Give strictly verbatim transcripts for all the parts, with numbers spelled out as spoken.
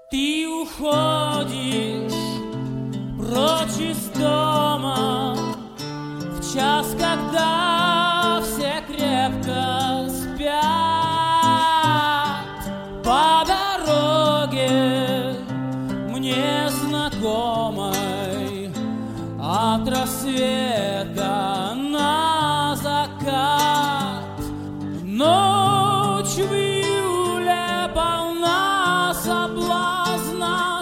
Ты уходишь прочь из дома в час, когда все крепко спят. По дороге мне знакомой от рассвета на закат. Ночь в июле полна соблазна,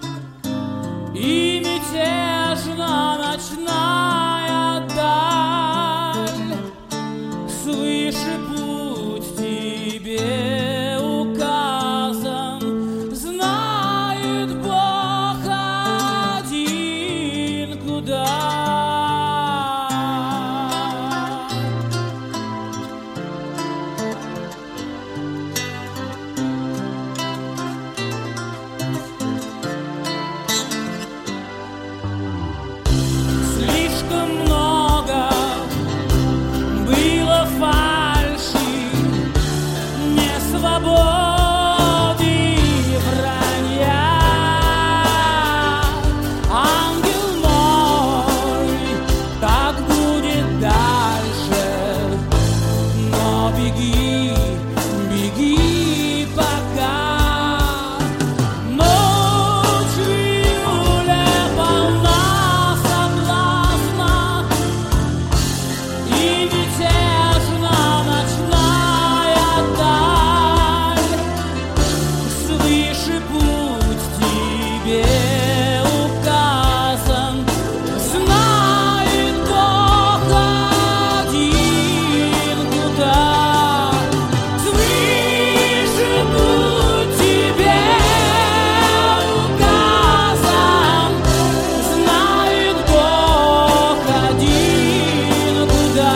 и мятежна ночная даль. Свыше путь тебе указан, знает Бог один куда. Слишком много было фальши, несвободы и вранья. Ангел мой, так будет дальше, но беги, беги пока. Ночь в июле полна соблазна, и мятежна ночная даль. Свыше путь тебе указан, знает Бог один куда. Свыше путь тебе указан, знает Бог один куда.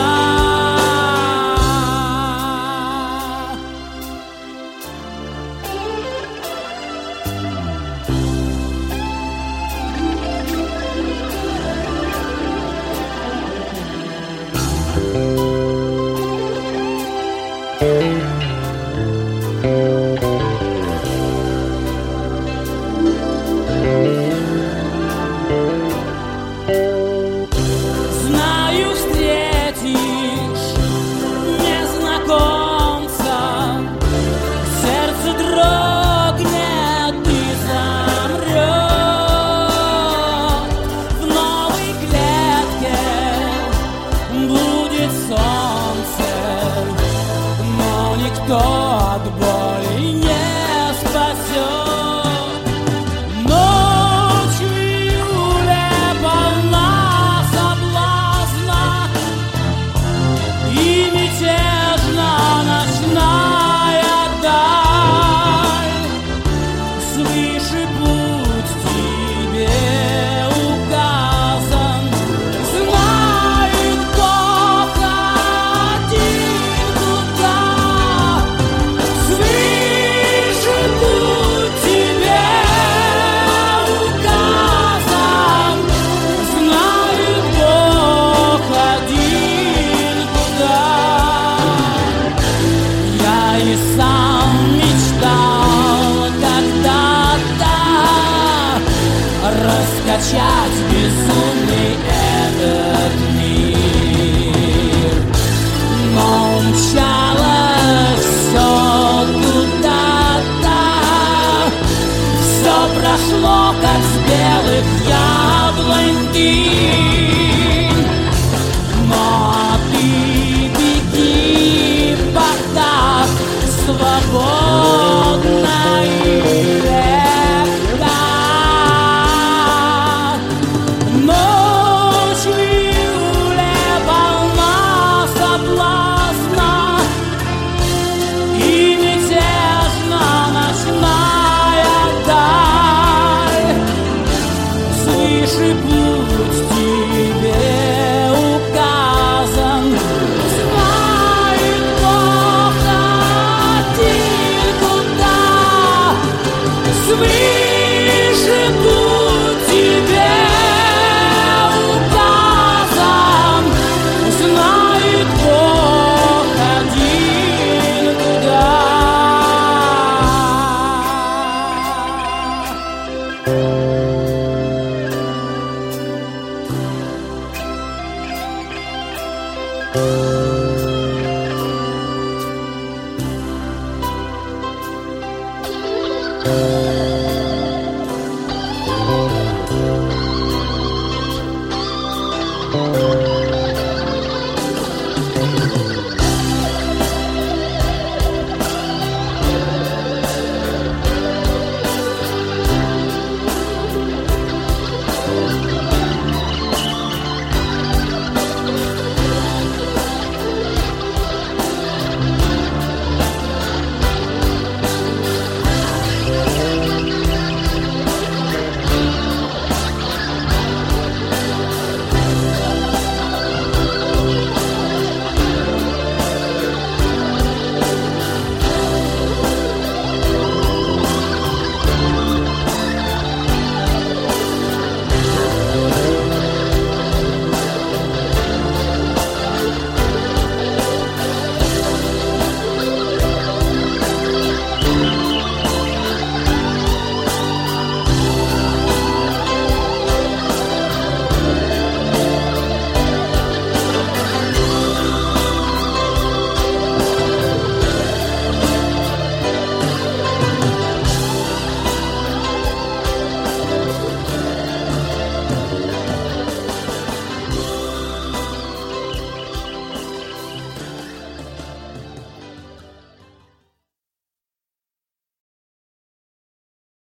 Знаю, встретишь незнакомца, сердце дрогнет и замрет. В новой клетке будет солнце, но никто от боли не спасет. Ночь в июле полна соблазна, и мятежна ночная даль. Свыше путь тебе указан, знает Бог один куда. Свыше путь тебе указан, знает Бог один куда. Я и сам мечтал когда-то раскачать безумный этот мир, но умчалось все куда-то. Все прошло, как с белых яблонь дым. Но ты беги пока свободно и легко. Ночь в июле полна соблазна, и мятежна ночная даль. Свыше путь тебе Thank